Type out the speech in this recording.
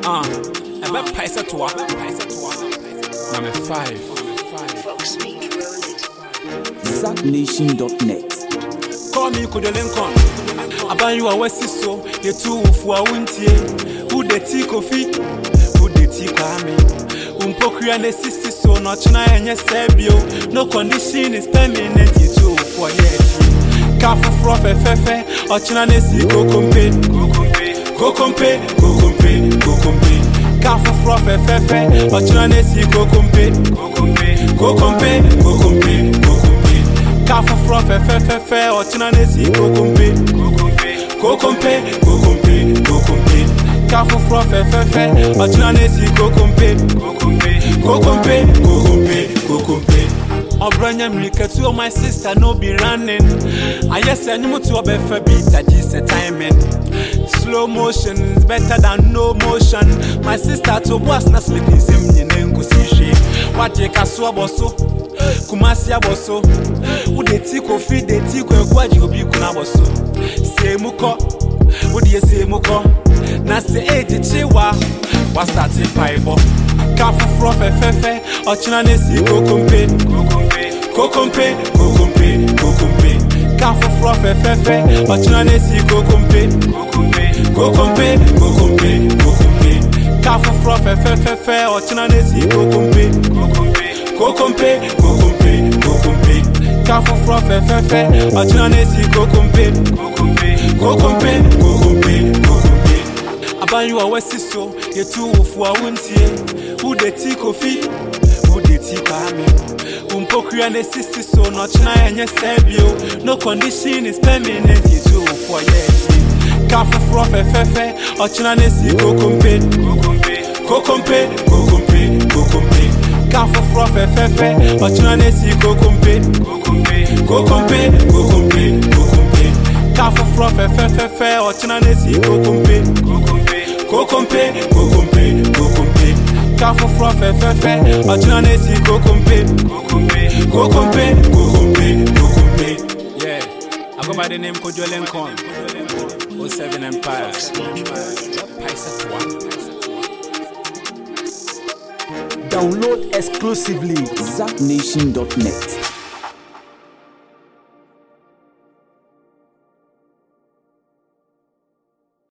About Paisa to one. Number 5. ZackNation.net. Call me Kojo Lincoln. About you are West so you two for winter. Who the tea coffee? Who the tea kwame? Umpokria ne sister so not china and yes sebio. No condition is permanent you two for yet. Kafu froth fefe or china ne si go compare. Go compare. Kafu froth fefe or china ne si go compare. Go compare. Kafu froth fefe or china ne si go compare. Go compare. Kafu froth fefe or china ne si go compare. Go compare. Obranya mriketu my sister no be running. I yes animal to a better beat at this timing. Slow motion is better than no motion. My sister to boss na sleeping sim in Nkusishi. What you can so bosso, Kumasia bosso. Who the tiko feed the tiko quad you be kunaboso. Say muko, would you say muko? Nasi age chiwa, what's that pipe? Kafu froth fefe, or china si go compare. Go compare. Kafu froth fefe, or china si go compare. Go compare. Kafu froth fefe, or china si go compare. Go compare. Kafu froth fefe, or china si go compare. Go compare. About you are West so you two for winter. Who the tea coffee? Who the tea kwame? Umpokria ne sister so not china and yes sebio. No condition is permanent you two for yet. Kafu froth fefe or china ne si go compare. Go compare. Kafu froth fefe or china ne si go compare. Go compare. Kafu froth fefe or china ne si go compare. Go compare. Kafu froth fefe or china ne si go compare. Go compare. Yeah, I go by the name Kojo Lincoln. 07 Empire. Paisa to one. Download exclusively ZackNation.net.